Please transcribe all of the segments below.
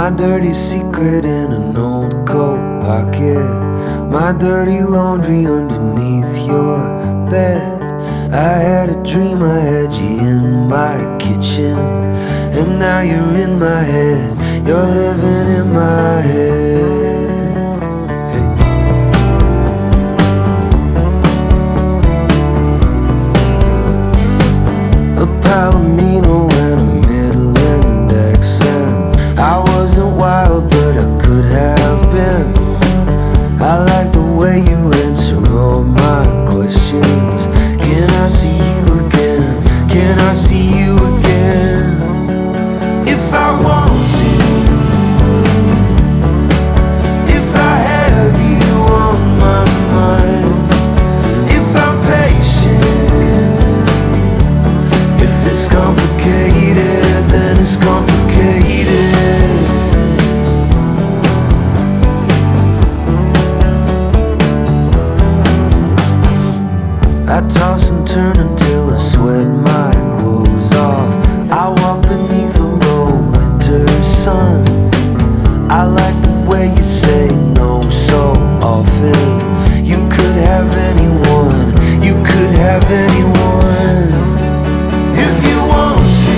My dirty secret in an old coat pocket, my dirty laundry underneath your bed. I had a dream I had you in my kitchen, and now you're in my head, you're living in my head. A palomino and a Midland accent. I wasn't wild, but I could have been. I like the way you answer all my questions. Can I see you again? Can I see you again? If I want to, if I have you on my mind, if I'm patient, if it's complicated, then it's complicated. I toss and turn until I sweat my clothes off. I walk beneath a low winter sun. I like the way you say no so often. You could have anyone, you could have anyone. If you want to,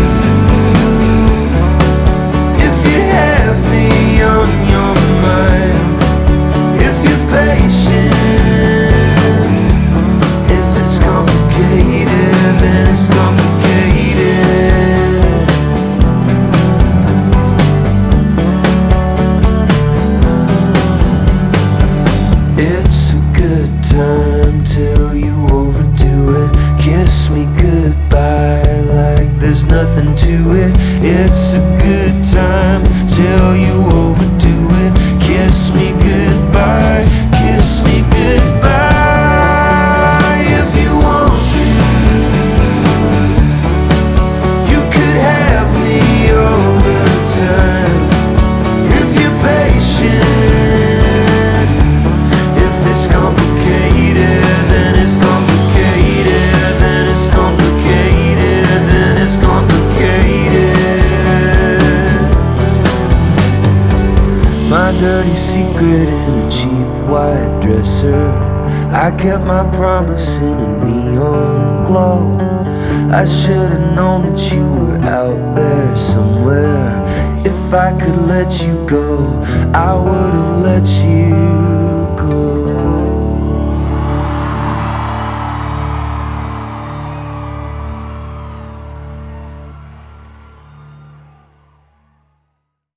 if you have me on your mind, if you're patient, then it's complicated. It's a good time till you overdo it. Kiss me goodbye like there's nothing to it. It's a good time till you overdo it. Kiss me goodbye, kiss me goodbye. My dirty secret in a cheap white dresser. I kept my promise in a neon glow. I should have known that you were out there somewhere. If I could let you go, I would have let you